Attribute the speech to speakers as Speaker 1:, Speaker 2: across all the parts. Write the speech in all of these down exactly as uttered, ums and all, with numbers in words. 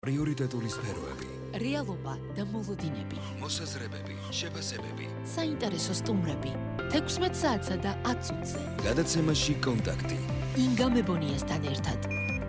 Speaker 1: პრიორიტეტული სფეროები,
Speaker 2: რეალობა და მოლოდინები,
Speaker 1: მოსაზრებები, შეფასებები,
Speaker 2: საინტერესო სტუმრები, თექვსმეტ საათსა და ათ წუთზე.
Speaker 1: გადაცემაში კონტაქტი.
Speaker 2: ინგა მებონიასთან ერთად.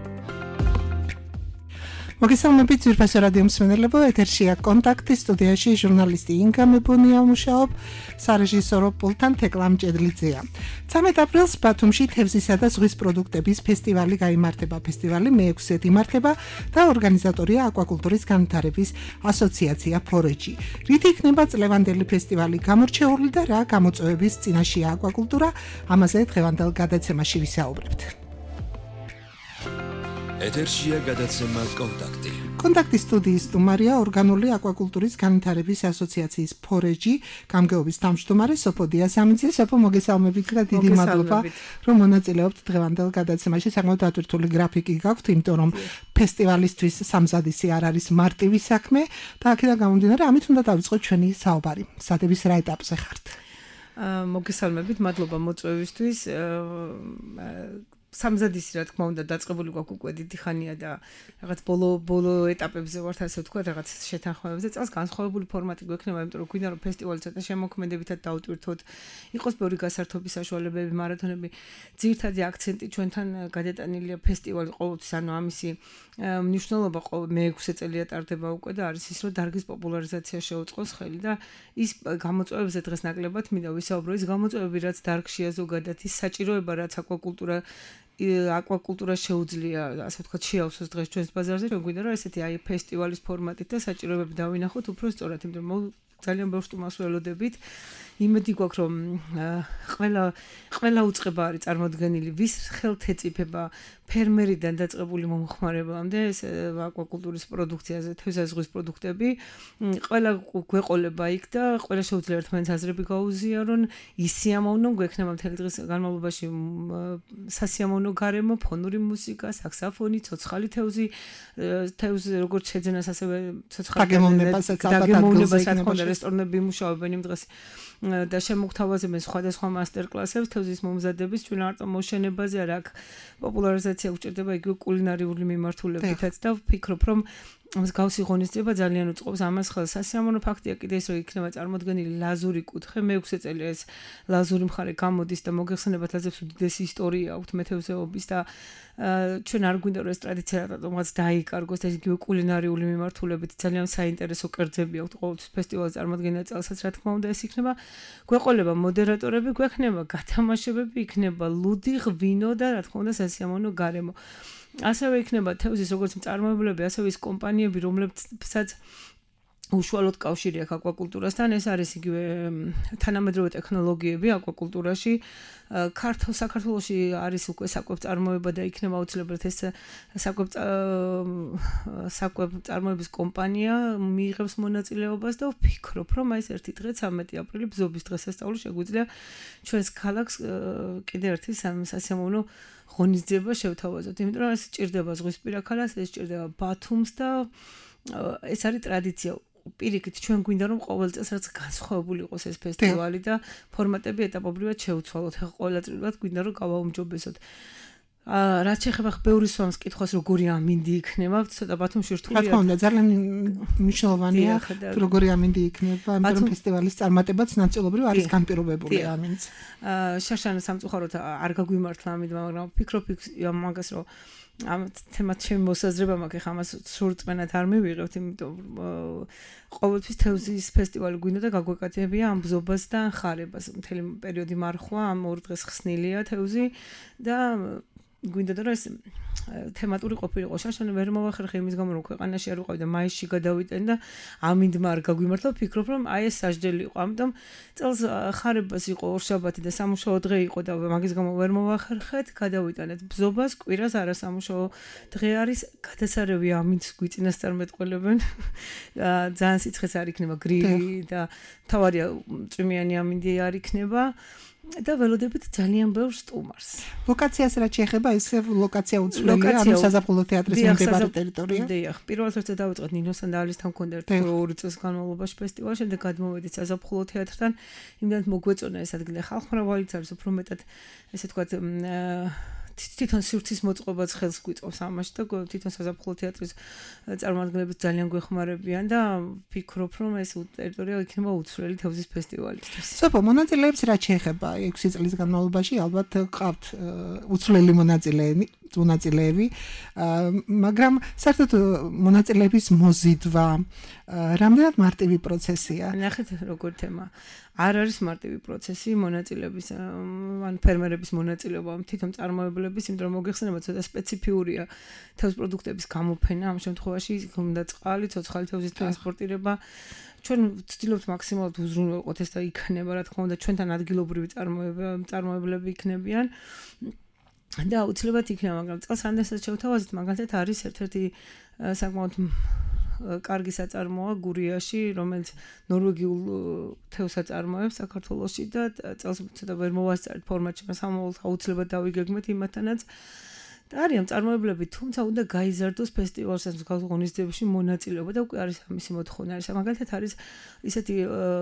Speaker 3: მოგესალმებით ძვირფასო რადიო მსმენელებო, ეთერშია კონტაქტი, სტუდიაში ჟურნალისტი ინგა მებონია მუშაობ, სარეჟისორო პულტთან თეკლა მჭედლიძეა. ცამეტ აპრილს ბათუმში თევზისა და ზღვის პროდუქტების ფესტივალი გაიმართება. ფესტივალი მეექვსედ იმართება და ორგანიზატორია აკვაკულტურის განვითარების ასოციაცია ფორეჯი. რით იქნება წლევანდელი ფესტივალი გამორჩეული და რა გამოწვევების წინაშეა აკვაკულტურა, ამაზე დღევანდელ გადაცემაში ვისაუბრებთ.
Speaker 1: ეთერშია გადაცემა კონტაქტი.
Speaker 3: კონტაქტის სტუდიის სტუმარია ორგანული აკვაკულტურის განვითარების ასოციაციის ფორეჯი გამგეობის თავმჯდომარე სოფო დიასამიძე. სოფო, მოგესალმებით და დიდი მადლობა, რომ მონაწილეობთ დღევანდელ გადაცემაში. საკმაოდ დატვირთული გრაფიკი გაქვთ, იმიტომ რომ ფესტივალისთვის სამზადისი არ არის მარტივი საქმე და აქედან გამომდინარე, ამით უნდა დავიწყოთ ჩვენი საუბარი. სადების რა ეტაპზე ხართ?
Speaker 4: მოგესალმებით, მადლობა მოწვევისთვის. სამზადისი რა თქმა უნდა დაწყებული გვაქვს უკვე დიდი ხანია და რაღაც ბოლო ბოლო ეტაპებზე ვართ, ასე ვთქვათ, რაღაც შეთანხმებებზე. წელს განსხვავებული ფორმატი გვექნება, იმიტომ რომ გვინდა რომ ფესტივალი ცოტა შემოქმედებითად დავტვირთოთ, იყოს ბევრი გასართობის საშუალებები, მარათონები. ძირითადი აქცენტი ჩვენთან გადატანილია ფესტივალი ყოველთვის, ანუ ამისი მნიშვნელობა მეექვსე წელია ტარდება უკვე და არის ის, რომ დარგის პოპულარიზაცია შეუწყოს ხელი და ის გამოწვევებზე დღეს ნაკლებად მინდა ვისაუბრო, ის გამოწვევები, რაც დარგშია ზოგადად, ის საჭიროება, რაც აკვაკულტურა აკვაკულტურა შეუძლია, ასე ვთქვათ, შეავსოს დღეს ჩვენს ბაზარზე. ჩვენ გვინდა რომ ესეთი აი ფესტივალის ფორმატით და საჭიროებები დავინახოთ უფრო სწორად, იმიტომ რომ ძალიან ბევრ სტუმარს ველოდებით. იმედი გვაქვს, რომ ყველა ყველა უწყება არის წარმოდგენილი, ვის ხელთ ეწიფება ფერმერიდან დაწყებული მომხმარებლამდე ეს აკვაკულტურის პროდუქციაზე, თევზაზღვის პროდუქტები, ყველა გვეყოლება იქ და ყველა შეუძლია ერთმანეთს აზრები გაუზიარონ, ისიამოვნო გვექნება მთელი დღის განმავლობაში სასიამოვნო გარემო, ფონური მუსიკა, საქსაფონი, ცოცხალი თევზი, თევზი როგორც შეძენას, ასევე ცოცხალი
Speaker 3: დაგემოვნებასაც
Speaker 4: ალბათ რესტორნები იმუშავებენ იმ დღეს და შემოგთავაზებენ სხვადასხვა მასტერკლასებს თევზის მომზადების, ჩვენ არ მოშენებაზე, არ აქ პოპულარიზაცია უჭირდება იგივე კულინარიული მიმართულებითაც და ვფიქრობ, რომ მსგავსი ღონისძიება ძალიან უწყობს ამას ხელს. სასიამოვნო ფაქტია კიდე ის, რომ იქნება წარმოდგენილი ლაზური კუთხე, მეექვსე წელი ეს ლაზური მხარე გამოდის და მოგეხსენებათ ლაზებს უდიდესი ისტორია აქვთ მეთევზეობის და ჩვენ არ გვინდა რომ ეს ტრადიცია რატომღაც დაიკარგოს და იგივე კულინარიული მიმართულებით ძალიან საინტერესო კერძები აქვთ ყოველთვის ფესტივალის წარმოდგენა წელსაც, რა თქმა უნდა ეს იქნება. გვეყოლება მოდერატორები, გვექნება გათამაშებები, იქნება ლუდი, ღვინო და რა თქმა უნდა სასიამოვნო გარემო. ასევე იქნება თევზის როგორც მწარმოებლები, ასევე ის კომპანიები, რომლებსაც უშუალოდ კავშირი აქვს აკვაკულტურასთან, ეს არის იგივე თანამედროვე ტექნოლოგიები აკვაკულტურაში. ქართულ საქართველოში არის უკვე საკვებწარმოება და იქნება აუცილებლად ეს საკვებწარმოების კომპანია მიიღებს მონაწილეობას და ვფიქრობ, რომ აი ეს ერთი დღე ცამეტი აპრილი ბზობის დღესასწაული შეგვიძლია ჩვენს ქალაქს კიდე ერთი სასიამოვნო ღონისძიება შევთავაზოთ, იმიტომ რომ ეს ჭირდება ზღვისპირა ქალაქს, ეს ჭირდება ბათუმს და ეს არის ტრადიცია. პირიქით ჩვენ გვინდა რომ ყოველ წელს რაც განსხვავებული იყოს ეს ფესტივალი და ფორმატები ეტაპობრივად შევცვალოთ. ახლა ყოველწლიურად გვინდა რომ გავაუმჯობესოთ. აა რაც შეეხება ბევრი სვამს კითხოს როგორი ამინდი იქნება, ცოტა ბათუმში რთულია.
Speaker 3: რა თქმა უნდა, ძალიან მნიშვნელოვანია როგორი ამინდი იქნება, იმიტომ რომ ფესტივალის წარმატებაც ნაწილობრივ არის განპირობებული ამინდს.
Speaker 4: აა შაშანა სამწუხაროდ არ გაგვიმართლა ამინდმა, მაგრამ ვფიქრობ მაგას რომ ამ თემად ჩემი მოსაზრება მაქვს, ახლა ამას სურწმენად არ მივიღებთ, იმიტომ ყოველთვის თევზის ფესტივალი გვინდა და გაგვეკეთებია ამ ბზობას და ხარებას. მთელი პერიოდი მარხვა, ამ ორ დღეს ხსნილია თევზი და გვინდა და ეს თემატური ყოფილიყო. შაშანა ვერ მოვახერხე იმის გამო რომ ქვეყანაში არ ვიყავი და მაისში გადავიტენ და ამინდმა არ გაგვიმართლა, ვფიქრობ რომ აი ეს სასჯელი იყო. ამიტომ წელს ხარებას იყო ორშაბათი და სამუშაო დღე იყო და მაგის გამო ვერ მოვახერხეთ, გადავიტანეთ ბზობას, კვირას არასამუშაო დღე არის, გადასარევი ამინდს გვიწინასწარმეტყველებენ. ძალიან სიცხეს არ იქნება გრილი და თავარია წვიმიანი ამინდი არ იქნება. და ველოდებით ძალიან ბევრ სტუმარს.
Speaker 3: ლოკაციას რაც შეეხება, ეს ლოკაცია უცვლელია, ანუ საზაფხულო თეატრის მიმდებარე ტერიტორია.
Speaker 4: დიახ, პირველ რიგში დავიწყეთ ნინოსთან და ალისთან მქონდა ერთი ორი წელს განმავლობაში ფესტივალი, შემდეგ გადმოვედით საზაფხულო თეატრთან. იმდენად მოგვეწონა ეს ადგილი ხალხმრავალიც არის უფრო მეტად, ესე ვთქვათ, თვითონ სივრცის მოწყობაც ხელს გვიწყობს ამაში და თვითონ საზაფხულო თეატრის წარმომადგენლები ძალიან გვეხმარებიან და ვფიქრობ, რომ ეს ტერიტორია იქნება უცვლელი თევზის ფესტივალისთვის.
Speaker 3: სოფო, მონაწილეებს რა შეეხება ექვსი წლის განმავლობაში ალბათ ყავთ უცვლელი მონაწილეები, მონაწილეები, მაგრამ საერთოდ მონაწილეების მოზიდვა რამდენად მარტივი პროცესია?
Speaker 4: ნახეთ როგორ თემა. არ არის მარტივი პროცესი მონაწილეების ან ფერმერების მონაწილეობა თვითონ წარმოებლების, იმიტომ რომ მოგეხსენება ცოტა სპეციფიურია თევზ პროდუქტების გამოფენა, ამ შემთხვევაში უნდა წყალი, ცოცხალი თევზის ტრანსპორტირება. ჩვენ ვცდილობთ მაქსიმალურად უზრუნველყოთ ეს და იქნება, რა თქმა უნდა, ჩვენთან ადგილობრივი წარმოებლები იქნებიან. და აუცილებლად იქნება, მაგრამ წელს რამდენსაც შევთავაზეთ, მაგალითად არის ერთ-ერთი საკმაოდ კარგი საწარმოა გურიაში, რომელიც ნორვეგიულ თევზს აწარმოებს საქართველოში და წელს ცოტა ვერ მოვასწარეთ ფორმატში, მაგრამ აუცილებლად დავიგეგმეთ იმათანაც. და არიან წარმოებლები, თუმცა უნდა გაიზარდოს ფესტივალსაც მსგავს ღონისძიებაში მონაწილეობა და უკვე არის ამისი მოთხოვნა. არის მაგალითად არის ისეთი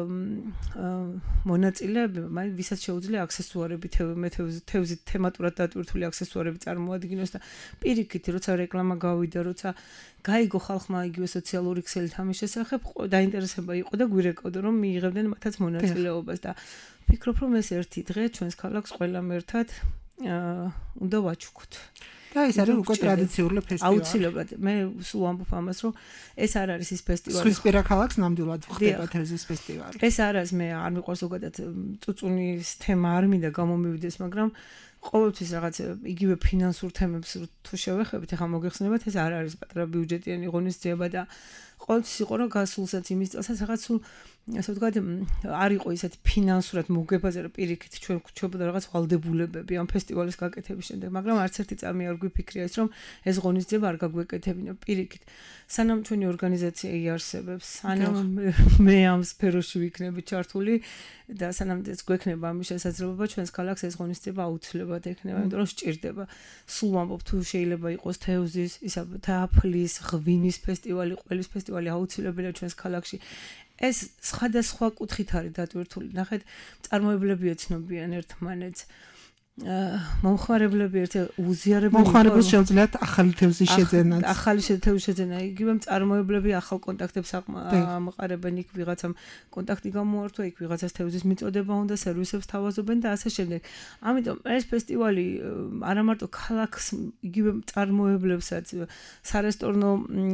Speaker 4: მონაწილეები, ვისაც შეუძლია აქსესუარები თევზით თემატურად დატვირთული აქსესუარები წარმოადგინოს და პირიქით, როცა რეკლამა გავიდა, როცა გაიგო ხალხმა იგივე სოციალური ქსელით ამის შესახებ, დაინტერესება იყო და გვირეკავდა, რომ მიიღებდნენ მათაც მონაწილეობას და ვფიქრობ, რომ ეს ერთი დღე ჩვენს ქალაქს ყველამ ერთად უნდა ვაჩუქოთ.
Speaker 3: და ეს არის უკვე ტრადიციული ფესტივალი.
Speaker 4: აუცილებლად. მე სულ ვამბობ ამას, რომ ეს არ არის ის ფესტივალი.
Speaker 3: სხვისპირა ქალაქს ნამდვილად ხდება თევზის ფესტივალი.
Speaker 4: ეს არ არის, მე არ მიყვარს ზოგადად წუწუნის თემა არ მინდა გამომივიდეს, მაგრამ ყოველთვის რაღაც იგივე ფინანსურ თემებს თუ შევეხებით, ახლა მოგეხსენებათ, ეს არ არის პატარა ბიუჯეტიანი ღონისძიება და ყოველთვის იყო რომ გასულსაც იმის წელსაც რაღაც სულ ასე ვთქვათ, არ იყო ისეთ ფინანსურად მოგებაზე, რომ პირიქით ჩვენ გვჩვენებოდა რაღაც ვალდებულებები ამ ფესტივალის გაკეთების შემდეგ, მაგრამ არც ერთი წამი არ გვიფიქრია ის, რომ ეს ღონისძიება არ გაგვეკეთებინა პირიქით. სანამ ჩვენი ორგანიზაცია იარსებებს, სანამ მე ამ სფეროში ვიქნები ჩართული და სანამ ეს გვექნება ამის შესაძლებლობა, ჩვენს ქალაქს ეს ღონისძიება აუცილებლად ექნება, იმიტომ რომ სჭირდება. სულ ვამბობ, თუ შეიძლება იყოს თევზის, ისა თაფლის, ღვინის ფესტივალი, ყველის ფესტივალი აუცილებელია ჩვენს ქალაქში. ეს სხვადასხვა კუთხით არის დატვირთული. ნახეთ, წარმოებლები ეცნობიან ერთმანეთს. მომხმარებლები ერთ უზიარებენ
Speaker 3: მომხმარებელს შეუძლიათ ახალი თევზის შეძენაც.
Speaker 4: ახალი თევზის შეძენა, იგივე წარმოებლები ახალ კონტაქტებს ამყარებენ, იქ ვიღაცამ კონტაქტი გამოართვა, იქ ვიღაცას თევზის მიწოდება უნდა, სერვისებს თავაზობენ და ასე შემდეგ. ამიტომ ეს ფესტივალი არა მარტო ქალაქს, იგივე წარმოებლებსაც, სარესტორნო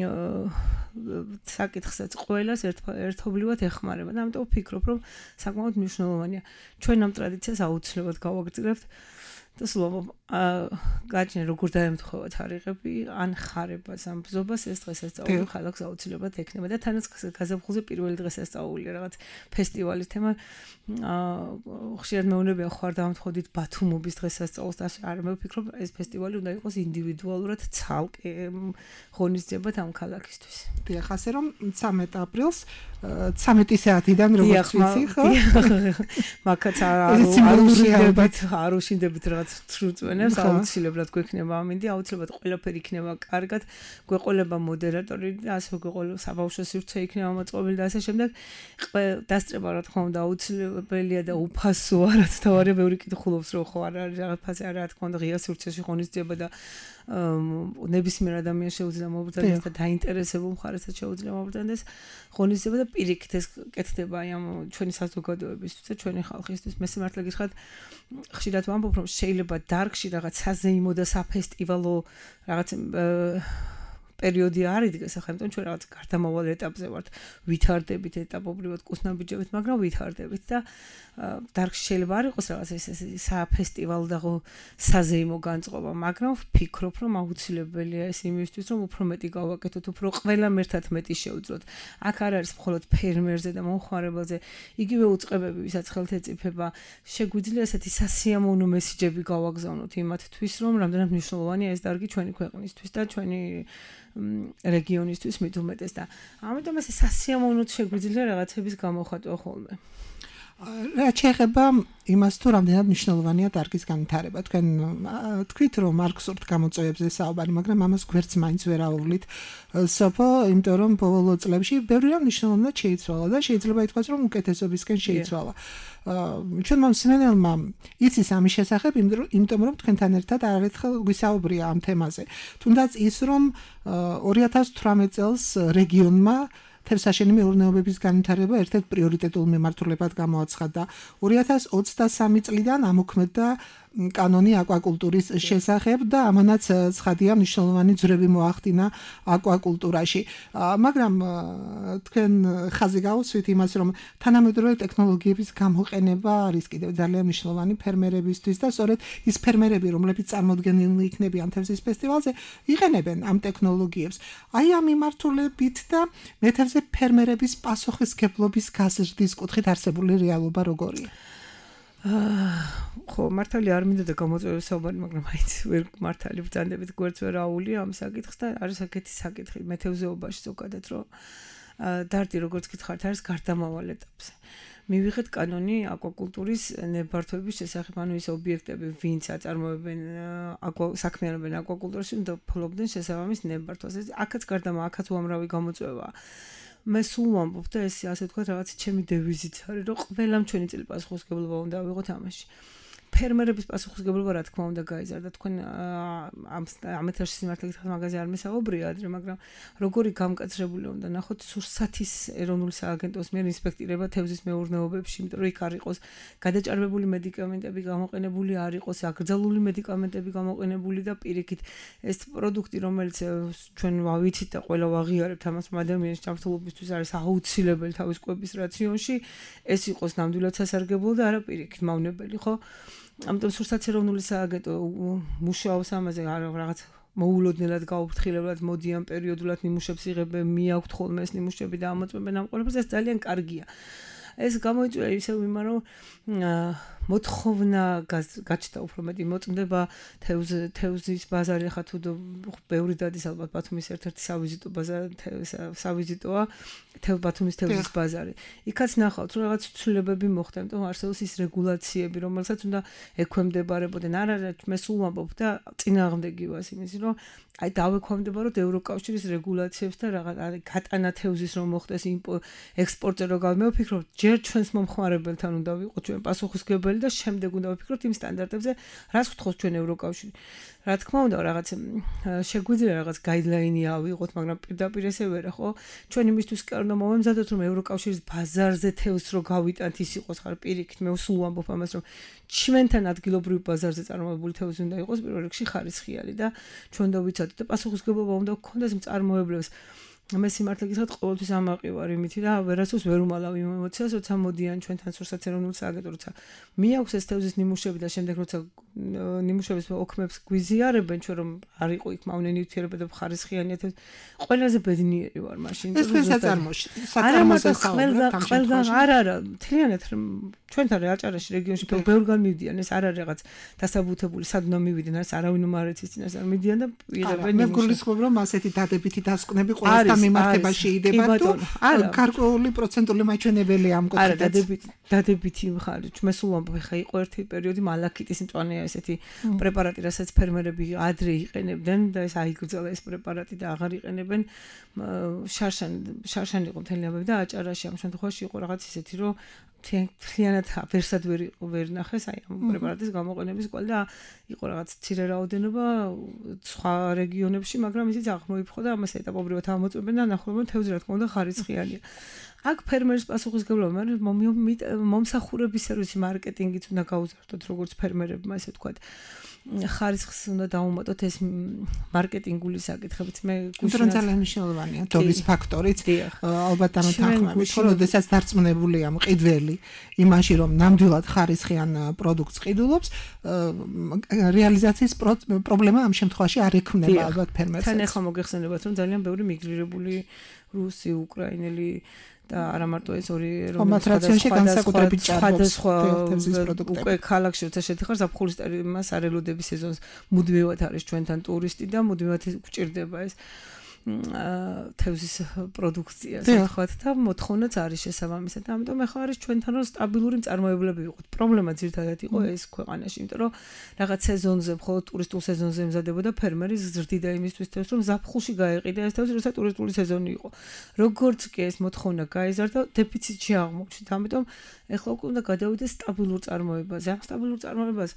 Speaker 4: საკითხსაც ყველას ერთობლივად ეხმარება. და ამიტომ ვფიქრობ, რომ საკმაოდ მნიშვნელოვანია. ჩვენ ამ ტრადიციას აუცილებლად გავაგრძელებთ. და სულ გაჩნია როგორ დაემთხვევა თარიღები, ან ხარებას, ან ბზობას ეს დღესასწაული ქალაქს აუცილებლად ექნება და თანაც გაზაფხულზე პირველი დღესასწაულია რაღაც ფესტივალის თემა. ხშირად მეუბნებიან ხო არ დამთხოვდით ბათუმობის დღესასწაულს და არ მე ვფიქრობ ეს ფესტივალი უნდა იყოს ინდივიდუალურად ცალკე ღონისძიება ამ ქალაქისთვის.
Speaker 3: დიახ, ასე რომ ცამეტ აპრილს ცამეტი საათიდან როგორც ვიცი, ხო?
Speaker 4: მაგაც არ არ უშინდებით რაღაც წრუწვენებს, აუცილებლად გვექნება ამინდი, აუცილებლად ყველაფერი იქნება კარგად, გვეყოლება მოდერატორი და ასე გვეყოლება საბავშვო სივრცე იქნება მოწყობილი და ასე შემდეგ. დასწრება რა თქმა უნდა აუცილებელია და უფასოა, რაც თავარია ბევრი კითხულობს, რომ ხო არ არის რაღაც ფასი, არა რა თქმა უნდა ღია სივრცეში ღონისძიება და ნებისმიერ ადამიანს შეუძლია მომბრძანდეს და დაინტერესებულ მხარესაც შეუძლია მომბრძანდეს ღონისძიება და პირიქით ეს კეთდება აი ამ ჩვენი საზოგადოებისთვის და ჩვენი ხალხისთვის. მე სიმართლე გითხრათ, ხშირად ვამბობ, რომ შეიძლება დარგში რაღაც საზეიმო და საფესტივალო რაღაც პერიოდი არ იდგეს, ახლა იმიტომ ჩვენ რაღაც გარდამავალ ეტაპზე ვართ, ვითარდებით ეტაპობრივად კუსნაბიჯებით, მაგრამ ვითარდებით და დარგში შეიძლება არ იყოს რაღაც ეს საფესტივალო და საზეიმო განწყობა, მაგრამ ვფიქრობ, რომ აუცილებელია ეს იმისთვის, რომ უფრო მეტი გავაკეთოთ, უფრო ყველამ ერთად მეტი შევძლოთ. აქ არ არის მხოლოდ ფერმერზე და მომხმარებელზე, იგივე უწყებები, ვისაც ხელთ ეწიფება, შეგვიძლია ესეთი სასიამოვნო მესიჯები გავაგზავნოთ იმათთვის, რომ რამდენად მნიშვნელოვანია ეს დარგი ჩვენი ქვეყნისთვის და ჩვენი რეგიონისთვის მით უმეტეს და ამიტომ ეს სასიამოვნოდ შეგვიძლია რაღაცების გამოხატვა ხოლმე.
Speaker 3: რა შეეხება იმას თუ რამდენად მნიშვნელოვანია დარგის განვითარება. თქვენ თქვით რომ მარქსურთ გამოწვევებზე საუბარი, მაგრამ ამას გვერდს მაინც ვერ აუვლით. სოფო, იმიტომ რომ ბოლო წლებში ბევრი რამ მნიშვნელოვნად შეიცვალა და შეიძლება ითქვას რომ უკეთესობისკენ შეიცვალა. ჩვენმა მსმენელმა იცის ამის შესახებ, იმიტომ რომ თქვენთან ერთად არაერთხელ გვისაუბრია ამ თემაზე. თუნდაც ის რომ ორი ათას თვრამეტ წელს რეგიონმა თევზსაშენი მეურნეობების განვითარება ერთ-ერთ პრიორიტეტულ მიმართულებად გამოაცხადა. ორი ათას ოცდასამი წლიდან ამოქმედდა კანონი აკვაკულტურის შესახებ და ამანაც ცხადია მნიშვნელოვანი ძვრები მოახდინა აკვაკულტურაში. მაგრამ თქვენ ხაზი გაუსვით იმას, რომ თანამედროვე ტექნოლოგიების გამოყენება არის კიდევ ძალიან მნიშვნელოვანი ფერმერებისთვის და სწორედ ის ფერმერები, რომლებიც წარმოდგენილნი იქნებიან თევზის ფესტივალზე, იყენებენ ამ ტექნოლოგიებს. აი ამ მიმართულებით და მეთევზე ფერმერების პასუხისმგებლობის გაზრდის კუთხით არსებული რეალობა როგორია?
Speaker 4: ხო, მართალი არ მინდა და გამოწვევებს საუბარი, მაგრამ აიც ვერ მართალი ბრძანდებით გვერდს ვერ აული ამ საკითხს და არის საკეთი საკითხი მეთევზეობაში ზოგადად, რომ დარდი როგორც გითხართ არის გარდამავალ ეტაპზე. მივიღეთ კანონი აკვაკულტურის ნებართვების შესახებ, ანუ ის ობიექტები, ვინც აწარმოებენ საქმიანობენ აკვაკულტურაში, უნდა ფლობდნენ შესაბამის ნებართვას. აქაც გარდამა, აქაც უამრავი გამოწვევა. მე სულ ვამბობ და ეს ასე თქვა რაღაც ჩემი დევიზიც არის, რომ ყველამ ჩვენი წილი პასუხისმგებლობა უნდა ავიღოთ ამაში. ფერმერების პასუხისმგებლობა რა თქმა უნდა გაიზარდა. თქვენ ამ ამ ეთერში სიმართლე გითხრათ მაგაზე არ მესაუბრია ადრე, მაგრამ როგორი გამკაცრებული უნდა ნახოთ სურსათის ეროვნული სააგენტოს მიერ ინსპექტირება თევზის მეურნეობებში, იმიტომ რომ იქ არ იყოს გადაჭარბებული მედიკამენტები გამოყენებული, არ იყოს აკრძალული მედიკამენტები გამოყენებული და პირიქით ეს პროდუქტი, რომელიც ჩვენ ვიცით და ყველა ვაღიარებთ ამას, ადამიანის ჯანმრთელობისთვის არის აუცილებელი თავის კვების რაციონში, ეს იყოს ნამდვილად სასარგებლო და არა პირიქით მავნებელი, ხო? ამიტომ სურსათის ეროვნული სააგენტო მუშაობს ამაზე, რაღაც მოულოდნელად გაუფრთხილებლად მოდიან პერიოდულად ნიმუშებს იღებენ, მიაქვთ ხოლმე ეს ნიმუშები და ამოწმებენ ამ ყველაფერს, ეს ძალიან კარგია. ეს გამოიწვია ისევ იმან, რომ მოთხოვნა გაჩნდა უფრო მეტი მოწმდება თევზის ბაზარი, ხა თუ ბევრი დადის ალბათ ბათუმის ერთ-ერთი სავიზიტო ბაზარი, სავიზიტოა ბათუმის თევზის ბაზარი. იქაც ნახავთ, რომ რაღაც ცვლილებები მოხდა, იმიტომ არსებობს ის რეგულაციები, რომელსაც უნდა ექვემდებარებოდნენ. არა, მე სულ ვამბობ და წინააღმდეგი ვარ იმის, რომ აი დავექვემდებაროთ ევროკავშირის რეგულაციებს და რაღაც არის გატანა თევზის რომ მოხდეს ექსპორტზე რომ გავი. მე ვფიქრობ, ჯერ ჩვენს მომხმარებელთან უნდა ვიყოთ ჩვენ პასუხისმგებელი და შემდეგ უნდა ვფიქროთ იმ სტანდარტებზე, რაც გვთხოვს ჩვენ ევროკავშირი. რა თქმა უნდა, რაღაც შეგვიძლია რაღაც გაიდლაინი ავიღოთ, მაგრამ პირდაპირ ესე ვერა, ხო? ჩვენ იმისთვის კი არ უნდა მოვემზადოთ, რომ ევროკავშირის ბაზარზე თევზს რო გავიტანთ, ის იყოს ხარ პირიქით. მე სულ ვამბობ ამას, რომ ჩვენთან ადგილობრივ ბაზარზე წარმოებული თევზი უნდა იყოს პირველ რიგში ხარისხიანი და ჩვენ და ვიცოდეთ და პასუხისმგებლობა უნდა გქონდეს მწარმოებლებს. მე სიმართლე გითხრათ, ყოველთვის ამაყი ვარ იმითი და ვერასდროს ვერ უმალავ იმ ემოციას, როცა მოდიან ჩვენთან სურსათის ეროვნულ სააგენტო, როცა მიაქვს ეს თევზის ნიმუშები და შემდეგ როცა ნიმუშების ოქმებს გვიზიარებენ, ჩვენ რომ არ იყო იქ მავნე ნივთიერება და ხარისხიანია თევზი, ყველაზე ბედნიერი ვარ მაშინ.
Speaker 3: ეს თქვენ საწარმოში, საწარმოზე საუბრობთ ამ შემთხვევაში.
Speaker 4: არა, არა, მთლიანად ჩვენთან აჭარაში რეგიონში ბევრგან მივდიან, ეს არ არის რაღაც დასაბუთებული სადნო მივიდნენ, არის არავინ უმარეთის წინას არ მივდიან და იღებენ.
Speaker 3: მე გულისხმობ, რომ ასეთი დადებითი დასკვნები ყოველთვის მიმართებაში იდება თუ გარკვეული პროცენტული მაჩვენებელი ამ კუთხით.
Speaker 4: არა, დადებითი, დადებითი მხარი. მე სულ ვამბობ, ხა იყო ერთი პერიოდი მალაკიტის მწვანეა ესეთი პრეპარატი, რასაც ფერმერები ადრე იყენებდნენ და ეს აიგრძელა ეს პრეპარატი და აღარ იყენებენ. შარშან შარშანი იყო მთელი ამბები და აჭარაში ამ შემთხვევაში იყო რაღაც ისეთი, რომ თლიანად ვერსად ვერ ვერ ნახეს აი ამ პრეპარატის გამოყენების კვალი და იყო რაღაც მცირე რაოდენობა სხვა რეგიონებში, მაგრამ ისიც აღმოიფხო და ამას ეტაპობრივად ამოწმებენ და ნახულობ, რომ თევზი რა თქმა უნდა ხარისხიანია. აქ ფერმერის პასუხისმგებლობა, მაგრამ მომსახურების სერვისი მარკეტინგიც უნდა გაუზარდოთ, როგორც ფერმერებმა, ესე ვთქვათ. ხარისხს უნდა დაუმატოთ ეს მარკეტინგული საკითხებიც. მე
Speaker 3: გუშინ ძალიან მნიშვნელოვანია დობის ფაქტორიც. ალბათ ამათანხმებით, რომ შესაძაც დარწმუნებულია მყიდველი იმაში, რომ ნამდვილად ხარისხიან პროდუქტს ყიდულობს, რეალიზაციის პრობლემა ამ შემთხვევაში არ ექმნება ალბათ ფერმერს.
Speaker 4: თან ახლა მოგეხსენებათ, რომ ძალიან ბევრი მიგრირებული რუსი, უკრაინელი და არა მარტო ეს ორი
Speaker 3: რომაც რაციონში განსაკუთრებით ჭარბობს
Speaker 4: თევზის პროდუქტები. უკვე ქალაქში როცა შედიხარ, ზაფხულის სარელოდების სეზონს მუდმივად არის ჩვენთან ტურისტი და მუდმივად გვჭირდება ეს. თევზის პროდუქციას ვთქვათ და მოთხოვნაც არის შესაბამისად. ამიტომ ახლა არის ჩვენთან რომ სტაბილური მწარმოებლები ვიყოთ. პრობლემა ძირითადად იყო ეს ქვეყანაში, იმიტომ რომ რაღაც სეზონზე, მხოლოდ ტურისტულ სეზონზე ემზადებოდა ფერმერი ზრდიდა იმისთვის თევზს, რომ ზაფხულში გაეყიდა ეს თევზი, როცა ტურისტული სეზონი იყო. როგორც კი ეს მოთხოვნა გაიზარდა, დეფიციტში აღმოჩნდა. ამიტომ ახლა უკვე უნდა გადავიდეს სტაბილურ წარმოებაზე. ამ სტაბილურ წარმოებას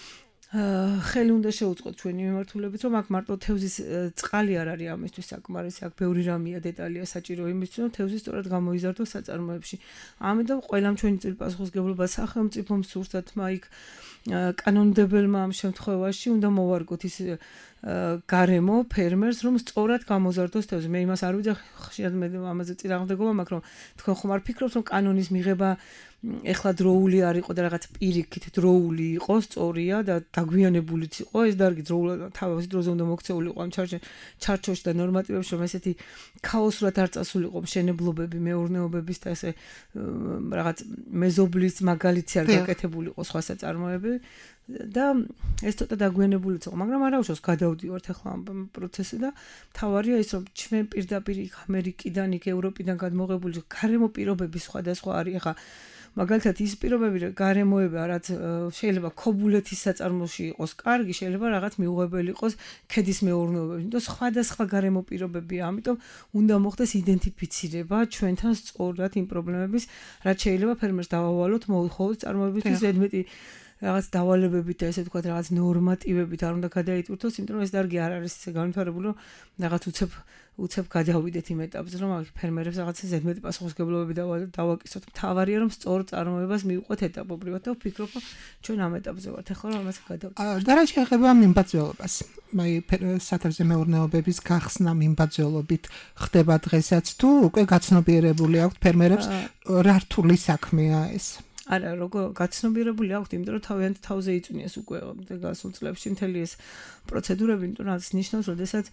Speaker 4: ხელი უნდა შეუწყოთ ჩვენი მიმართულებით, რომ აქ მარტო თევზის წყალი არ არის ამისთვის საკმარისი, აქ ბევრი რამეა დეტალია საჭირო იმისთვის, რომ თევზი სწორად გამოიზარდოს საწარმოებში. ამიტომ ყველამ ჩვენი წილი პასუხისგებლობა სახელმწიფომ, სურსათმა იქ კანონმდებელმა ამ შემთხვევაში უნდა მოვარგოთ ის გარემო ფერმერს, რომ სწორად გამოზარდოს თევზი. მე იმას არ ვიძახ, ხშირად მე ამაზე წინააღმდეგობა მაქვს, რომ თქვენ ხომ არ ფიქრობთ, რომ კანონის მიღება ეხლა დროული არ იყო და რაღაც პირიქით დროული იყო, სწორია და დაგვიანებულიც იყო ეს დარგი დროულად თავისი დროზე უნდა მოქცეული იყო ამ ჩარჩოში და ნორმატივებში, რომ ესეთი ქაოსურად არ წასულიყო მშენებლობები, მეურნეობების და ესე რაღაც მეზობლის მაგალითი არ გაკეთებულიყო სხვა საწარმოები და ეს ცოტა დაგვიანებულიც იყო, მაგრამ არა უშავს გადავდივართ ახლა ამ პროცესზე და თავარია ის, რომ ჩვენ პირდაპირ ამერიკიდან, იქ ევროპიდან გადმოღებული გარემო პირობები სხვადასხვა არის ახლა მაგალითად ის პირობები გარემოება რაც შეიძლება ქობულეთის საწარმოში იყოს კარგი, შეიძლება რაღაც მიუღებელი იყოს ქედის მეურნეობებში. იმიტომ სხვადასხვა გარემო პირობებია, ამიტომ უნდა მოხდეს იდენტიფიცირება ჩვენთან სწორად იმ პრობლემების, რაც შეიძლება ფერმერს დავავალოთ მოუხოვოს წარმოებისთვის ზედმეტი რაღაც დავალებებით და ესე ვთქვათ რაღაც ნორმატივებით არ უნდა გადაიტვირთოს, იმიტომ რომ ეს დარგი არ არის ისე განვითარებული, რომ რაღაც უცებ უცებ გადავიდეთ იმ ეტაპზე, რომ ფერმერებს რაღაც ზედმეტი პასუხისმგებლობები დავაკისოთ. მთავარია რომ სწორ წარმოებას მივყვეთ ეტაპობრივად და ვფიქრობ, რომ ჩვენ ამ ეტაპზე ვართ ახლა რომ ამას გადავიდეთ.
Speaker 3: და რა შეეხება მიმბაძველობას? მე სათევზე მეურნეობების გახსნა მიმბაძველობით ხდება დღესაც თუ უკვე გაცნობიერებული აქვთ ფერმერებს რა რთული საქმეა ეს?
Speaker 4: არა, როგორ გაცნობიერებული აქვთ, იმიტომ რომ თავიანთ თავზე იწვნიეს უკვე გასულ წლებში მთელი ეს პროცედურები, იმიტომ რომ ეს ნიშნავს, როდესაც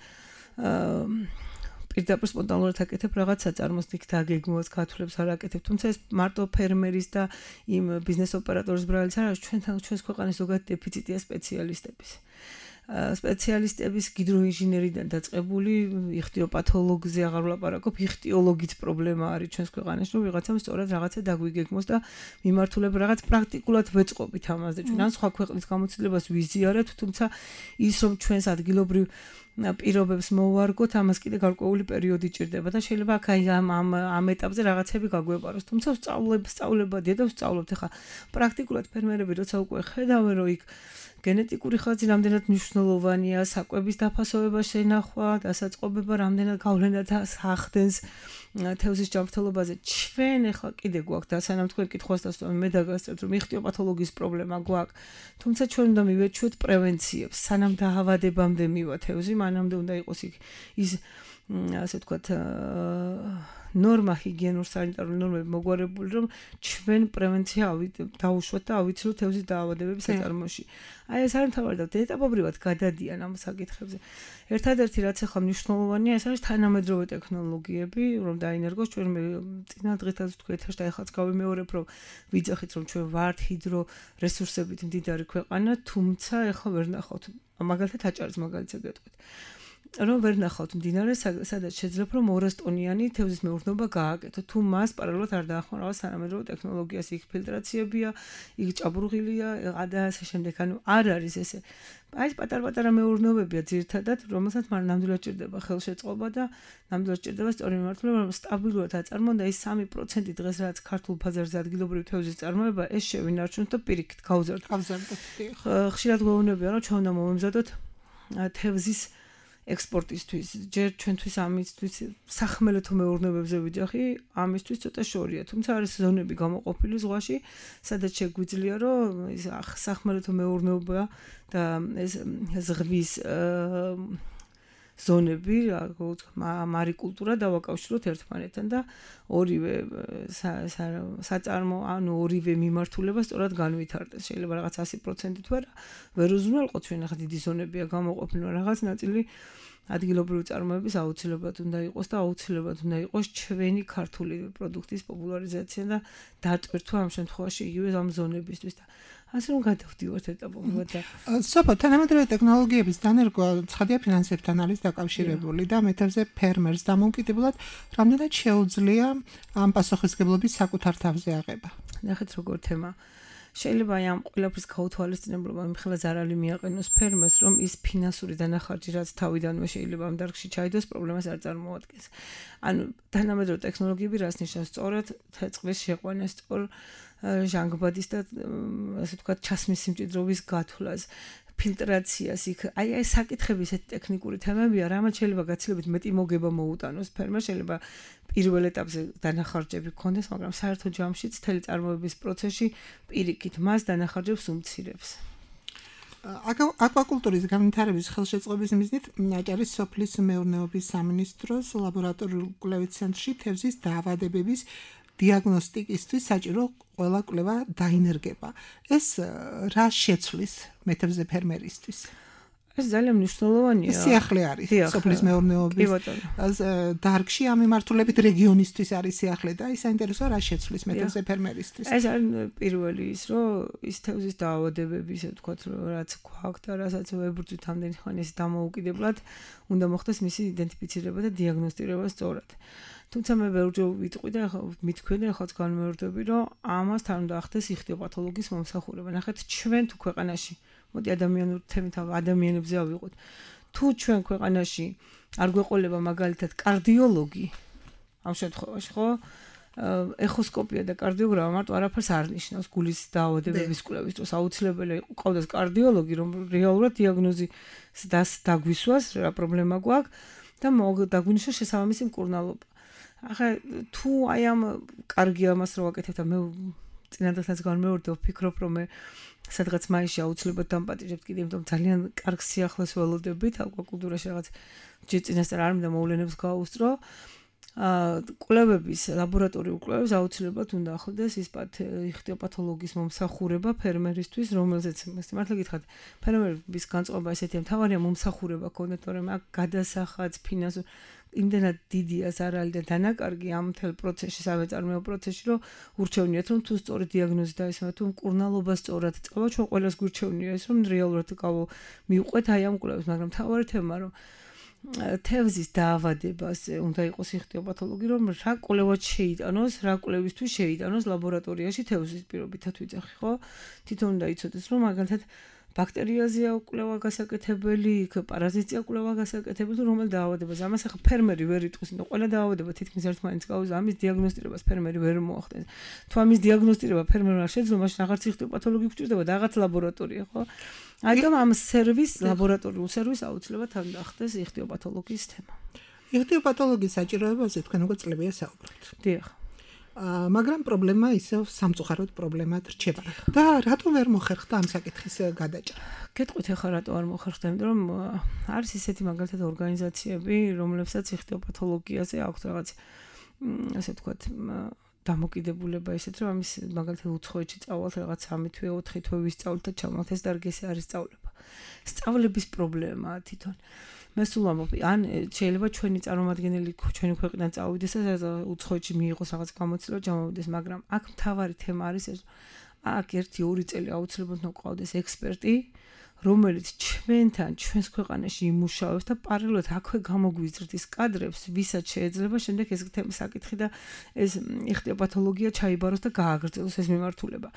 Speaker 4: პირდაპირ სპონტანურად აკეთებ რაღაც საწარმოს იქ დაგეგმოს, გათვლებს არ აკეთებ, თუმცა ეს მარტო ფერმერის და იმ ბიზნეს ოპერატორის ბრალიც არ არის, ჩვენთან ჩვენს ქვეყანაში ზოგადად დეფიციტია სპეციალისტების. სპეციალისტების ჰიდროინჟინერიდან დაწყებული იხტიოპათოლოგზე აღარ ვლაპარაკობ, იხტიოლოგიც პრობლემა არის ჩვენს ქვეყანაში, რომ ვიღაცამ სწორად რაღაცა დაგვიგეგმოს და მიმართულება რაღაც პრაქტიკულად ვეწყობით ამაზე. ჩვენ ან სხვა ქვეყნის გამოცდილებას ვიზიარებთ, თუმცა ის რომ ჩვენს ადგილობრივ პირობებს მოვარგოთ, ამას კიდე გარკვეული პერიოდი ჭირდება და შეიძლება აქ ამ ამ ამ ეტაპზე რაღაცები გაგვეპაროს. თუმცა სწავლებ, სწავლებადია და ვსწავლობთ ახლა პრაქტიკულად ფერმერები როცა უკვე ხედავენ, რომ იქ გენეტიკური ხარჯი რამდენად მნიშვნელოვანია, საკვების დაფასოვება შენახვა, დასაწყობება რამდენად გავლენად ახდენს თევზის ჯანმრთელობაზე. ჩვენ ახლა კიდე გვაქვს და სანამ თქვენ კითხვას დასწრებთ, მე დაგასწრებთ, რომ იხტიოპათოლოგიის პრობლემა გვაქვს. თუმცა ჩვენ უნდა მივეჩვევთ პრევენციებს, სანამ დაავადებამდე მივა თევზი, მანამდე უნდა იყოს იქ ის ასე ვთქვათ ნორმა ჰიგიენურ სანიტარული ნორმები მოგვარებული, რომ ჩვენ პრევენცია დავუშვათ და ავიცილოთ თევზის დაავადებების საწარმოში. აი ეს არის მთავარი და ეტაპობრივად გადადიან ამ საკითხებზე. ერთადერთი რაც ახლა მნიშვნელოვანია, ეს არის თანამედროვე ტექნოლოგიები, რომ დაინერგოს ჩვენ წინა დღესაც თქვი ეთერში და ეხლაც გავიმეორებ, რომ ვიძახით, რომ ჩვენ ვართ ჰიდრო რესურსებით მდიდარი ქვეყანა, თუმცა ახლა ვერ ნახავთ. მაგალითად აჭარის მაგალითზე გეტყვით. რომ ვერ ნახავთ მდინარე, სადაც შეძლებ რომ ორას ტონიანი თევზის მეურნეობა გააკეთო. თუ მას პარალელურად არ დაახმაროს თანამედროვე ტექნოლოგიას, იქ ფილტრაციებია, იქ ჭაბურღილია და ასე შემდეგ. ანუ არ არის ესე. აი პატარ-პატარა მეურნეობებია ძირითადად, რომელსაც მან ნამდვილად ჭირდება ხელშეწყობა და ნამდვილად ჭირდება სწორი მიმართულება, რომ სტაბილურად აწარმოონ და ის სამი პროცენტი დღეს რაც ქართულ ბაზარზე ადგილობრივი თევზის წარმოება, ეს შევინარჩუნოთ და პირიქით გავზარდოთ.
Speaker 3: გავზარდოთ.
Speaker 4: ხშირად გვეუბნებიან, რომ ჩვენ უნდა მოვემზადოთ თევზის ექსპორტისთვის, ჯერ ჩვენთვის ამისთვის სახმელეთო მეურნეობებზე ვიძახი, ამისთვის ცოტა შორია. თუმცა არის ზონები გამოყოფილი ზღვაში, სადაც შეგვიძლია, რომ ეს სახმელეთო მეურნეობა და ეს ზღვის ზონები, როგორც მარიკულტურა დავაკავშიროთ ერთმანეთთან და ორივე საწარმო, ანუ ორივე მიმართულება სწორად განვითარდეს. შეიძლება რაღაც ასი პროცენტით ვერ ვერ უზრუნველყოთ, ჩვენ ახლა დიდი ზონებია გამოყოფილი, რაღაც ნაწილი ადგილობრივი წარმოების აუცილებლად უნდა იყოს და აუცილებლად უნდა იყოს ჩვენი ქართული პროდუქტის პოპულარიზაცია და დატვირთვა ამ შემთხვევაში იგივე ამ ზონებისთვის და ასე რომ გადავდივართ ეტაპობრივად და
Speaker 3: სოფო თანამედროვე ტექნოლოგიების დანერგვა ცხადია ფინანსებთან არის დაკავშირებული და მეთევზე ფერმერს დამოუკიდებლად რამდენად შეუძლია ამ პასუხისმგებლობის საკუთარ თავზე აღება.
Speaker 4: ნახეთ როგორ თემა შეიძლება ამ ყველაფრის გაუთვალისწინებლობა იმხელა ზარალი მიაყენოს ფერმერს, რომ ის ფინანსური დანახარჯი რაც თავიდანვე შეიძლება ამ დარგში ჩაიდოს, პრობლემას არ წარმოადგენს. ანუ თანამედროვე ტექნოლოგიები რას ნიშნავს? სწორად თეწყლის შეყვანას, სწორ ჟანგბადის და ასე ვთქვათ, ჩასმის სიმჭიდროვის გათვლას, ფილტრაციას იქ. აი ეს საკითხები ესეთი ტექნიკური თემებია, რამაც შეიძლება გაცილებით მეტი მოგება მოუტანოს ფერმერს, შეიძლება პირველ ეტაპზე დანახარჯები ქონდეს, მაგრამ საერთო ჯამში მთელი წარმოების პროცესში პირიქით მას დანახარჯებს უმცირებს.
Speaker 3: აკვაკულტურის განვითარების ხელშეწყობის მიზნით აჭარის სოფლის მეურნეობის სამინისტროს ლაბორატორიული კვლევის ცენტრში თევზის დაავადებების დიაგნოსტიკისთვის საჭირო ყველა კვლევა დაინერგება. ეს რა შეცვლის მეთევზე ფერმერისთვის?
Speaker 4: ეს ძალიან მნიშვნელოვანია.
Speaker 3: სიახლე არის სოფლის მეურნეობის დარგში ამ მიმართულებით რეგიონისთვის არის სიახლე და ის საინტერესოა რა შეცვლის მეთევზე ფერმერისთვის.
Speaker 4: ეს არის პირველი ის, რომ ის თევზის დაავადებები, ისე ვთქვათ, რაც გვაქვს და რასაც ვებრძვით ამდენი ხანი ეს დამოუკიდებლად უნდა მოხდეს მისი იდენტიფიცირება და დიაგნოსტირება სწორად. თუმცა მე ბევრჯერ ვიტყვი და მithქვენ და ხოც განმეორდები, რომ ამასთან უნდა ახდეს იხთიოპათოლოგიის მომსახურება. ნახეთ, ჩვენ თუ ქვეყანაში მოდი ადამიანურ თემით ადამიანებზე ავიღოთ. თუ ჩვენ ქვეყანაში არ გვეყოლება მაგალითად კარდიოლოგი ამ შემთხვევაში, ხო? ეხოსკოპია და კარდიოგრამა მარტო არაფერს არ ნიშნავს გულის დაავადებების კვლევის დროს. აუცილებელი ყავდეს კარდიოლოგი, რომ რეალურად დიაგნოზი დაგვისვას, რა პრობლემა გვაქვს და დაგვინიშნოს შესაბამისი მკურნალობა. ახლა თუ აი ამ კარგი ამას რო ვაკეთებ და მე წინადადაც განმეორდე ვფიქრობ რომ მე სადღაც მაისში აუცილებლად დამპატიჟებთ კიდე იმიტომ ძალიან კარგ სიახლეს ველოდებით აკვაკულტურაში რაღაც ჯერ წინასწარ არ მინდა მოვლენებს გაუსწრო კვლევების ლაბორატორიულ კვლევებს აუცილებლად უნდა ახლდეს ის იხთიოპათოლოგიის მომსახურება ფერმერისთვის რომელზეც მართლა გითხრათ ფერმერების განწყობა ესეთია მთავარია მომსახურება ქონდეთ თორემ აქ გადასახადს ფინანსურ იმდენად დიდია ზარალი და დანაკარგი ამ მთელ პროცესში, სამეწარმეო პროცესში, რომ ურჩევნიათ, რომ თუ სწორი დიაგნოზი დაისმა, თუ მკურნალობა სწორად წავა, ჩვენ ყველას გვირჩევნია ის, რომ რეალურად გავო მივყვეთ აი ამ კვლევებს, მაგრამ თავარი თემა, რომ თევზის დაავადებას უნდა იყოს იხთიოპათოლოგი, რომ რა კვლევად შეიტანოს, რა კვლევისთვის შეიტანოს ლაბორატორიაში თევზის პირობითად ვიძახი, ხო? თვითონ უნდა იცოდეს, რომ მაგალითად ბაქტერიაზეა კვლევა გასაკეთებელი, პარაზიტია კვლევა გასაკეთებელი, რომელ დაავადებას. ამას ახლა ფერმერი ვერ იტყვის, ნუ ყველა დაავადება თითქმის ერთმანეთს გაუზა, ამის დიაგნოსტირებას ფერმერი ვერ მოახდენს. თუ ამის დიაგნოსტირება ფერმერმა არ შეძლო, მაშინ აღარც იხთიოპათოლოგი გვჭირდება და რაღაც ლაბორატორია, ხო? აიტომ ამ სერვის, ლაბორატორიულ სერვის აუცილებლად არ უნდა ახდეს იხთიოპათოლოგიის თემა.
Speaker 3: იხთიოპათოლოგიის საჭიროებაზე თქვენ უკვე წლებია საუბრობთ.
Speaker 4: დიახ.
Speaker 3: მაგრამ პრობლემა ისევ სამწუხაროდ პრობლემად რჩება. და რატომ ვერ მოხერხდა ამ საკითხის გადაჭრა?
Speaker 4: გეტყვით ახლა რატო არ მოხერხდა, იმიტომ რომ არის ისეთი მაგალითად ორგანიზაციები, რომლებსაც იხთიოპათოლოგიაზე აქვს რაღაც ასე ვთქვათ დამოკიდებულება ისეთ რომ ამის მაგალითად უცხოეთში წავალთ რაღაც სამი თვე, ოთხი თვე ვისწავლეთ და ჩამოვთ ეს დარგი ეს არის სწავლება. სწავლების პრობლემაა თვითონ. მე სულ ამბობ, ან შეიძლება ჩვენი წარმომადგენელი ჩვენი ქვეყნიდან წავიდეს და უცხოეთში მიიღოს რაღაც გამოცდილება ჩამოვიდეს, მაგრამ აქ მთავარი თემა არის ეს, აქ ერთი ორი წელი აუცილებლად უნდა ყავდეს ექსპერტი, რომელიც ჩვენთან, ჩვენს ქვეყანაში იმუშავებს და პარალელურად აქვე გამოგვიზრდის ის კადრებს, ვისაც შეიძლება შემდეგ ეს საკითხი და ეს იხთიოპათოლოგია ჩაიბაროს და გააგრძელოს ეს მიმართულება.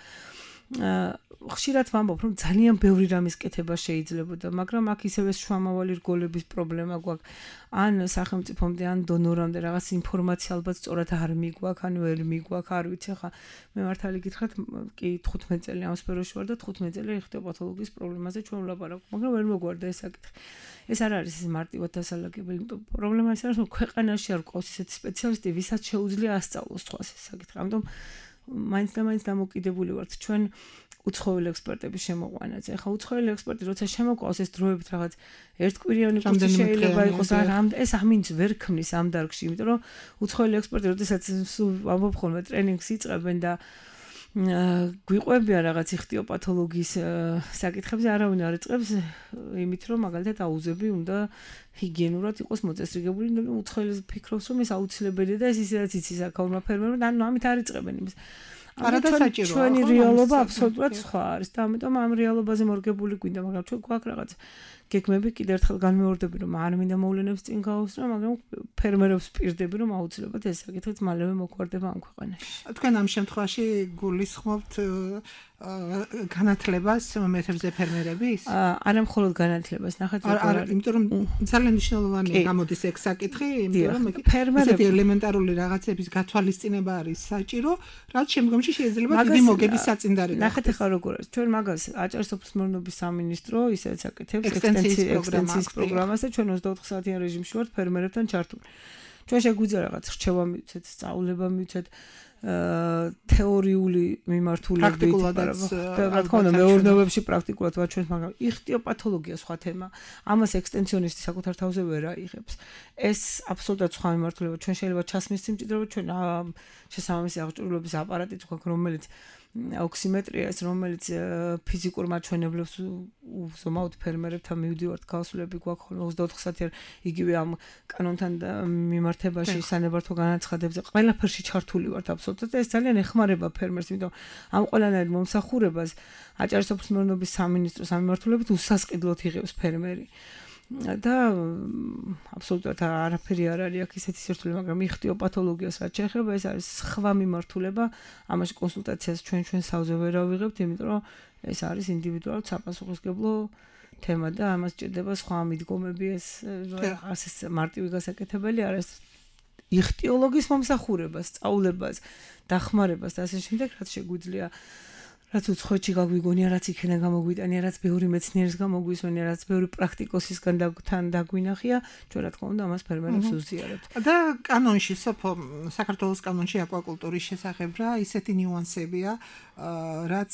Speaker 4: ხშირად ვამბობ, რომ ძალიან ბევრი რამის კეთება შეიძლებოდა, მაგრამ აქ ისევე შუამავალი რგოლების პრობლემა გვაქვს. ან სახელმწიფომდე, ან დონორამდე რაღაც ინფორმაცია ალბათ სწორად არ მიგვაქვს, ან ვერ მიგვაქვს, არ ვიცი, ხა მე მართალი გითხრათ, კი თხუთმეტ წელი ამ სფეროში ვარ და თხუთმეტ წელი იხთიოპათოლოგიის პრობლემაზე ჩვენ ვლაპარაკობ, მაგრამ ვერ მოგვარდა ეს საკითხი. ეს არ არის ის მარტივად დასალაგებელი, იმიტომ პრობლემა ის არის, რომ ქვეყანაში არ გვყავს ისეთი სპეციალისტი, ვისაც შეუძლია ასწავლოს თვალს ეს საკითხი. ამიტომ მაინც და მაინც დამოკიდებული ვართ ჩვენ უცხოელი ექსპერტების შემოყვანაზე. ახლა უცხოელი ექსპერტი როცა შემოყვავს ეს დროებით რაღაც ერთკვირიანი კურსი შეიძლება იყოს, ამ ეს ამინც ვერ ქმნის ამ დარგში, იმიტომ რომ უცხოელი ექსპერტი როდესაც ამბობ ხოლმე ტრენინგს იწყებენ და გვიყვებიან რაღაც იხთიოპათოლოგიის საკითხებზე, არავინ არ იწყებს იმით, რომ მაგალითად აუზები უნდა ჰიგიენურად იყოს მოწესრიგებული, უცხოელი ფიქრობს, რომ ეს აუცილებელია და ეს ისედაც იცის აქაურმა ფერმერმა, ანუ ამით არ იწყებენ იმის.
Speaker 3: არა და საჭიროა.
Speaker 4: ჩვენი რეალობა აბსოლუტურად სხვა არის და ამიტომ ამ რეალობაზე მორგებული გვინდა, მაგრამ ჩვენ გვაქვს რაღაც გეგმები კიდევ ერთხელ განმეორდები, რომ არ მინდა მოვლენებს წინ გავუსწრო, მაგრამ ფერმერებს პირდები, რომ აუცილებლად ეს საკითხიც მალევე მოგვარდება ამ ქვეყანაში.
Speaker 3: თქვენ ამ შემთხვევაში გულისხმობთ განათლებას მეთევზე ფერმერების?
Speaker 4: არა მხოლოდ განათლებას, ნახეთ
Speaker 3: არა, არა, იმიტომ რომ ძალიან მნიშვნელოვანია გამოდის ეგ საკითხი, იმიტომ რომ ფერმერები ელემენტარული რაღაცების გათვალისწინება არის საჭირო, რაც შემდგომში შეიძლება დიდი მოგების საწინდარი გახდეს.
Speaker 4: ნახეთ ახლა როგორ არის. ჩვენ მაგას აჭარისოფლის მეურნეობის სამინისტრო ისედაც აკეთებს ექსტენსიის პროგრამას და ჩვენ ოცდაოთხ საათიან რეჟიმში ვართ ფერმერებთან ჩართული. ჩვენ შეგვიძლია რაღაც რჩევა მივცეთ, სწავლება მივცეთ, თეორიული მიმართულებით, რა თქმა უნდა, მეურნეობებში პრაქტიკულად ვარ ჩვენ, მაგრამ იხტიოპათოლოგია სხვა თემა. ამას ექსტენსიონისტი საკუთარ თავზე ვერ აიღებს. ეს აბსოლუტურად სხვა მიმართულება. ჩვენ შეიძლება ჩასმის სიმჭიდროვე, ჩვენ შესაბამისი აღჭურვილობის აპარატიც გვაქვს, რომელიც ოქსიმეტრიას, რომელიც ფიზიკურ მაჩვენებლებს უზომავთ ფერმერებთან მივდივართ, გავსულები გვაქვს ხოლმე ოცდაოთხ საათიან იგივე ამ კანონთან მიმართებაში, სანებართვო განაცხადებებზე, ყველაფერში ჩართული ვართ აბსოლუტურად და ეს ძალიან ეხმარება ფერმერს, იმიტომ ამ ყველანაირ მომსახურებას აჭარისოფლის მეურნეობის სამინისტრო სამმართველობით უსასყიდლოდ იღებს ფერმერი. და აბსოლუტურად არაფერი არ არის აქ ისეთი სირთულე, მაგრამ იხტიოპათოლოგიას რაც შეეხება, ეს არის სხვა მიმართულება, ამაში კონსულტაციას ჩვენ ჩვენ სავზე ვერ ავიღებთ, იმიტომ რომ ეს არის ინდივიდუალურად საპასუხისმგებლო თემა და ამას ჭირდება სხვა მიდგომები, ეს ასეც მარტივი გასაკეთებელი არ არის. იხტიოლოგის მომსახურებას, სწავლებას, დახმარებას და ასე შემდეგ, რაც შეგვიძლია რაც უცხოეთში გაგვიგონია, რაც იქიდან გამოგვიტანია, რაც ბევრი მეცნიერის გამოგვისმენია, რაც ბევრი პრაქტიკოსისგან თან დაგვინახია, ჩვენ რა თქმა უნდა ამას ფერმერებს უზიარებთ.
Speaker 3: და კანონში, სოფო საქართველოს კანონში აკვაკულტურის შესახებ რა ისეთი ნიუანსებია, რაც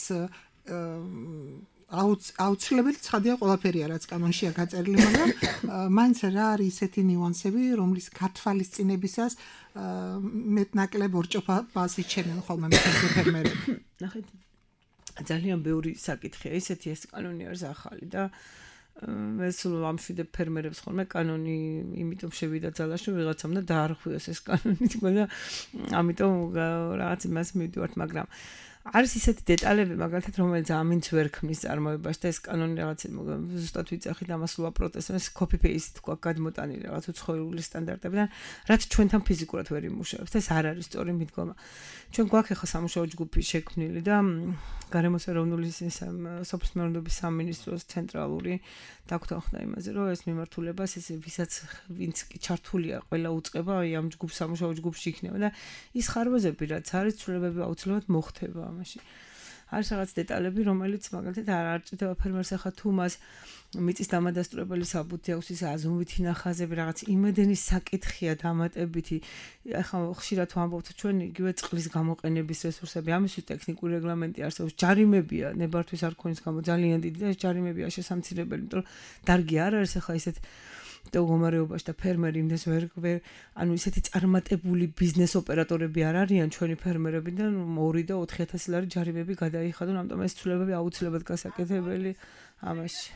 Speaker 3: აუცილებელი ცხადია ყველაფერია, რაც კანონშია გაწერილი, მაგრამ მაინც რა არის ისეთი ნიუანსები, რომლის გათვალისწინებისას მეტნაკლებ ორჭოფას იჩენენ ხოლმე მეთევზე ფერმერები.
Speaker 4: ნახეთ ძალიან ბევრი საკითხია, ისეთი ეს კანონი არის ახალი და მე სულ ამშვიდებ ფერმერებს ხოლმე კანონი, იმიტომ შევიდა ძალაში ვიღაცამ და დაარღვიოს ეს კანონი, თქმა და ამიტომ რაღაც იმას მივდივართ, მაგრამ არის ისეთი დეტალები, მაგალითად, რომელიც ამინც ვერ ქმნის წარმოებაში და ეს კანონი რაღაც ზუსტად ვიძახით ამას სულ აპროტესტ, ეს copy paste თქვა გადმოტანილი რაღაც უცხოური სტანდარტებიდან, რაც ჩვენთან ფიზიკურად ვერ იმუშავებს და ეს არ არის სწორი მიდგომა. ჩვენ გვაქვს ახლა სამუშაო ჯგუფი შექმნილი და გარემოს ეროვნული სოფლის მეურნეობის სამინისტროს ცენტრალური დაგვთანხმდა იმაზე, რომ ეს მიმართულებას ეს ვისაც ვინც კი ჩართულია, ყველა უწყება აი ამ ჯგუფ სამუშაო ჯგუფში იქნება და ის ხარვეზები, რაც არის ცვლილებები აუცილებლად მოხდება ამაში. არის რაღაც დეტალები, რომელიც მაგალითად არ არჭდება ფერმერს ახლა თუ მას მიწის დამადასტურებელი საბუთი აქვს, ის აზომვითი ნახაზები, რაღაც იმედენი საკითხია დამატებითი. ახლა ხშირად ვამბობთ ჩვენ იგივე წყლის გამოყენების რესურსები, ამისთვის ტექნიკური რეგლამენტი არსებობს, ჯარიმებია ნებართვის არქონის გამო ძალიან დიდი და ეს ჯარიმებია შესამცირებელი, იმიტომ რომ დარგი არ არის ახლა ისეთ მდგომარეობაში და ფერმერი იმდეს ვერ ანუ ისეთი წარმატებული ბიზნეს ოპერატორები არ არიან ჩვენი ფერმერებიდან ორი და ოთხი ათასი ლარი ჯარიმები გადაიხადონ, ამიტომ ეს ცვლილებები აუცილებლად გასაკეთებელი ამაში.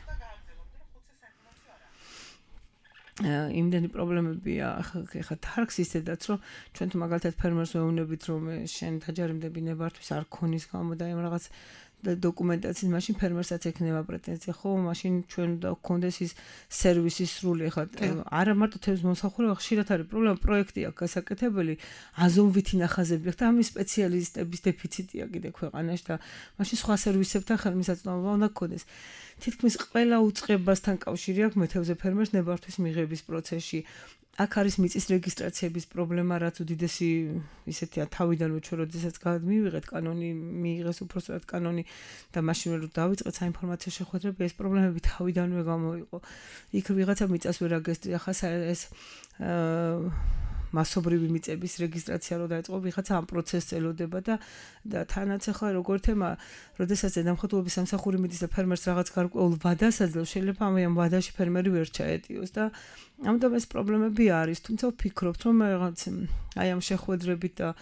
Speaker 4: იმდენი პრობლემებია ახლა თარგს ისედაც რომ ჩვენ თუ მაგალითად ფერმერს ვეუბნებით რომ შენ დაჯარიმდები ნებართვის არქონის გამო და იმ რაღაც დოკუმენტაციის მაშინ ფერმერსაც ექნება პრეტენზია, ხო, მაშინ ჩვენ უნდა გქონდეს ის სერვისი სრული, ახლა არა მარტო თევზის მომსახურება, ხშირად არის პრობლემა, პროექტი აქვს გასაკეთებელი, აზომვითი ნახაზები აქვს და ამის სპეციალისტების დეფიციტია კიდე ქვეყანაში და მაშინ სხვა სერვისებთან ხელმისაწვდომობა უნდა გქონდეს. თითქმის ყველა უწყებასთან კავშირი აქვს მეთევზე ფერმერს ნებართვის მიღების პროცესში. აქ არის მიწის რეგისტრაციების პრობლემა, რაც უდიდესი ისეთია თავიდანვე ჩვენ როდესაც გადმივიღეთ კანონი, მიიღეს უпроსტად კანონი და მაშინ რომ დავიწყეთ საინფორმაციო შეხვედრები, ეს პრობლემები თავიდანვე გამოიყო. იქ ვიღაცა მიწას ვერ აგესწრია, ხა ეს მასობრივი მიწების რეგისტრაცია რო დაიწყო, ვიღაცა ამ პროცესს ელოდება და და თანაც ახლა როგორ თემა, როდესაც ზედამხედველობის სამსახური მიდის და ფერმერს რაღაც გარკვეულ ვადას აძლევს, შეიძლება ამ ვადაში ფერმერი ვერ ჩაეტიოს და ამიტომ ეს პრობლემები არის, თუმცა ვფიქრობთ, რომ რაღაც აი ამ შეხვედრებით და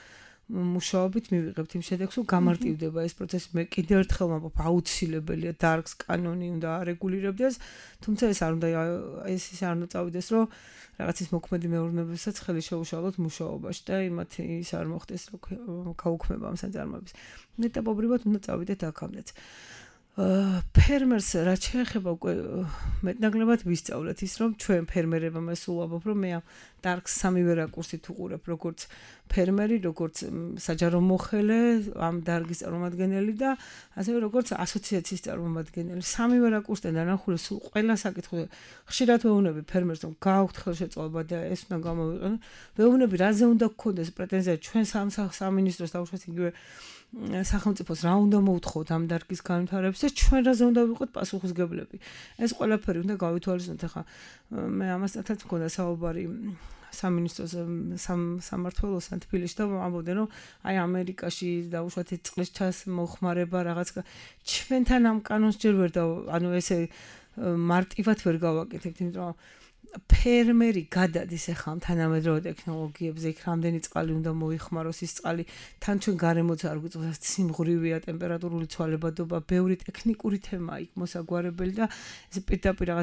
Speaker 4: მუშაობით მივიღებთ იმ შედეგს, რომ გამარტივდება ეს პროცესი. მე კიდევ ერთხელ ვამბობ, აუცილებელია დარგს კანონი უნდა არეგულირებდეს, თუმცა ეს არ უნდა ეს ის არ უნდა წავიდეს, რომ რაღაცის მოქმედი მეურნეობასაც ხელი შეუშალოთ მუშაობაში და იმათ ის არ მოხდეს, რომ გაუქმება ამ საწარმოების. ეტაპობრივად უნდა წავიდეთ აქამდეც. ფერმერს რაც შეეხება უკვე მეტნაკლებად ვისწავლეთ ის რომ ჩვენ ფერმერებმა სულ ვაბობ რომ მე ამ დარგს სამივე რაკურსით უყურებ როგორც ფერმერი როგორც საჯარო მოხელე ამ დარგის წარმომადგენელი და ასევე როგორც ასოციაციის წარმომადგენელი სამივე რაკურსიდან დანახული სულ ყველა საკითხი ხშირად ვეუბნები ფერმერს რომ გააქვთ ხელშეწყობა და ეს უნდა გამოვიყენო ვეუბნები რაზე უნდა გქონდეს პრეტენზია ჩვენ სამინისტროს დაუშვათ იგივე სახელმწიფოს რა უნდა მოუთხოვოთ ამ დარგის განვითარებას და ჩვენ რაზე უნდა ვიყოთ პასუხისგებლები. ეს ყველაფერი უნდა გავითვალისწინოთ. ახლა მე ამასთანაც მქონდა საუბარი სამინისტროს სამმართველოსთან თბილისში და ამბობდნენ რომ აი ამერიკაში დაუშვათ წყლის ჩასმოხმარება რაღაც ჩვენთან ამ კანონს ჯერ ვერ და ანუ ესე მარტივად ვერ გავაკეთებთ იმიტომ რომ ფერმერი გადადის ახლა თანამედროვე ტექნოლოგიებზე იქ რამდენი წყალი უნდა მოიხმაროს ის წყალი თან ჩვენ გარემოც არ გვიწევს სიმღრივია ტემპერატურული ცვალებადობა ბევრი ტექნიკური თემაა იქ მოსაგვარებელი და ეს პირდაპირ რაღაც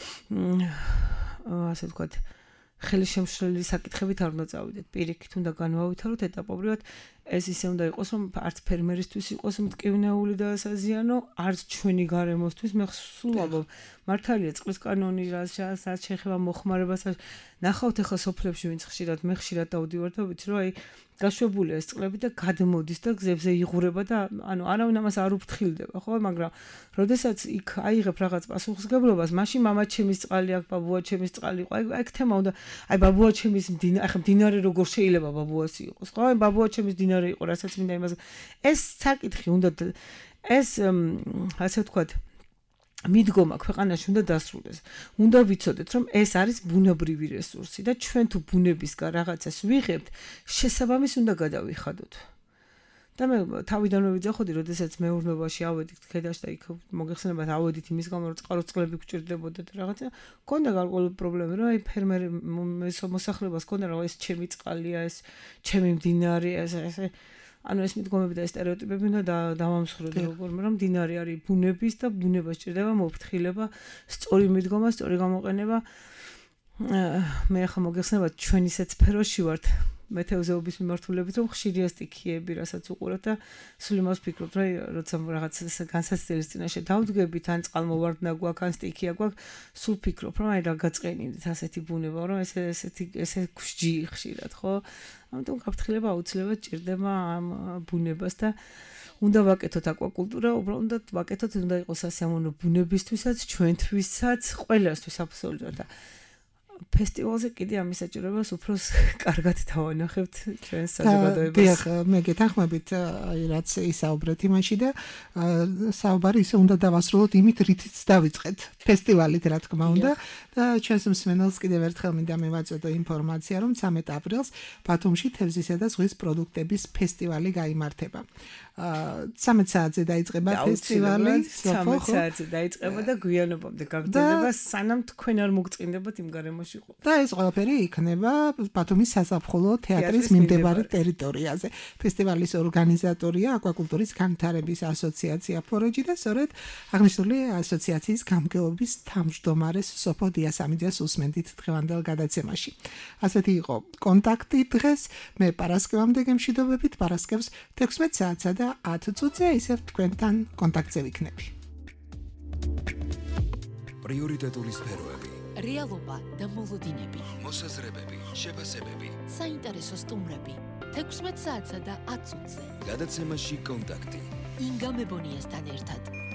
Speaker 4: ასე ვთქვათ ხელი შემშლელი საკითხებით არ უნდა წავიდეთ პირიქით უნდა განვავითაროთ ეტაპობრივად ეს ისე უნდა იყოს რომ არც ფერმერისთვის იყოს მტკივნეული და საზიანო არც ჩვენი გარემოსთვის მე სულ ვამბობ მართალია წყლის კანონი რაც შეეხება მოხმარებას ნახავთ ახლა სოფლებში ვინც ხშირად მე ხშირად დავდივარ და ვიცი რომ აი გაშვებულია ეს წყლები და გადმოდის და გზებზე იღურება და ანუ არავინ ამას არ უფრთხილდება ხო მაგრამ როდესაც იქ აიღებ რაღაც პასუხისგებლობას მაშინ მამაჩემის წყალი აქვს ბაბუაჩემის წყალი იყო აი ეგ თემა უნდა აი ბაბუაჩემის მდინარე ახლა მდინარე როგორ შეიძლება ბაბუასი იყოს ხო აი ბაბუაჩემის მდინარე იყო რასაც მინდა იმას ეს საკითხი უნდა ეს ასე ვთქვათ მიდგომა ქვეყანაში უნდა დასრულდეს. უნდა ვიცოდეთ, რომ ეს არის ბუნებრივი რესურსი და ჩვენ თუ ბუნებისგან რაღაცას ვიღებთ, შესაბამის უნდა გადავიხადოთ. და მე თავიდანვე ვიძახოდი, როდესაც მეურნეობაში ავედით ქედაში და იქ მოგეხსენებათ ავედით იმის გამო, რომ წყაროს წყლები გვჭირდებოდა და რაღაცა, მქონდა გარკვეული პრობლემა, რომ აი ფერმერი მოსახლეობას მქონდა, რომ ეს ჩემი წყალია, ეს ჩემი მდინარეა, ეს ესე ანუ ეს მიდგომები და სტერეოტიპები უნდა დავამსხვრდე როგორმე რომ მდინარე არის ბუნების და ბუნება სჭირდება მოფრთხილება სწორი მიდგომა სწორი გამოყენება მე ახლა მოგეხსენებათ ჩვენ ისეთ სფეროში ვართ მეთევზეობის მიმართულებით რომ ხშირია სტიქიები რასაც უყურებთ და სულ იმას ვფიქრობ რომ როცა რაღაც განსაცდელის წინაშე დავდგებით ან წყალმოვარდნა გვაქვს ან სტიქია გვაქვს სულ ვფიქრობ რომ აი რა გაწყენინდით ასეთი ბუნება რომ ესე ესეთი ესე გვსჯი ხშირად ხო ამიტომ გაფრთხილება აუცილებლად ჭირდება ამ ბუნებას და უნდა ვაკეთოთ აკვაკულტურა უბრალოდ უნდა ვაკეთოთ უნდა იყოს სასიამოვნო ბუნებისთვისაც ჩვენთვისაც ყველასთვის აბსოლუტურად ფესტივალზე კიდე ამის საჭიროებას უფრო კარგად დავანახებთ ჩვენს საზოგადოებას.
Speaker 3: დიახ, მე გეთანხმებით, აი რაც ისაუბრეთ იმაში და საუბარი ისე უნდა დავასრულოთ იმით, რითიც დავიწყეთ ფესტივალით, რა თქმა უნდა. და ჩვენს მსმენელს კიდევ ერთხელ მინდა მივაწოდო ინფორმაცია, რომ ცამეტ აპრილს ბათუმში თევზისა და ზღვის პროდუქტების ფესტივალი გაიმართება. ცამეტ საათზე დაიწყება ფესტივალი,
Speaker 4: ცამეტ საათზე დაიწყება და გვიანობამდე გაგრძელდება, სანამ თქვენ არ მოგწინდებათ იმ გარემოში.
Speaker 3: და ეს ყველაფერი იქნება ბათუმის საზაფხულო თეატრის მიმდებარე ტერიტორიაზე. ფესტივალის ორგანიზატორია აკვაკულტურის განვითარების ასოციაცია ფორეჯი და სწორედ აღნიშნული ასოციაციის გამგეობის თავმჯდომარეს სოფო დიასამიძეს უსმენდით დღევანდელ გადაცემაში. ასეთი იყო კონტაქტი დღეს. მე პარასკევამდე გემშვიდობებით პარასკევს თექვსმეტ საათსა და ათ წუთზე ისევ თქვენთან კონტაქტზე ვიქნები.
Speaker 1: პრიორიტეტული სფეროები
Speaker 2: რეალობა და მოლოდინები,
Speaker 1: მოსაზრებები, შეფასებები,
Speaker 2: საინტერესო სტუმრები, თექვსმეტ საათსა და ათ წუთზე.
Speaker 1: გადაცემაში კონტაქტი.
Speaker 2: ინგა მებონიასთან ერთად.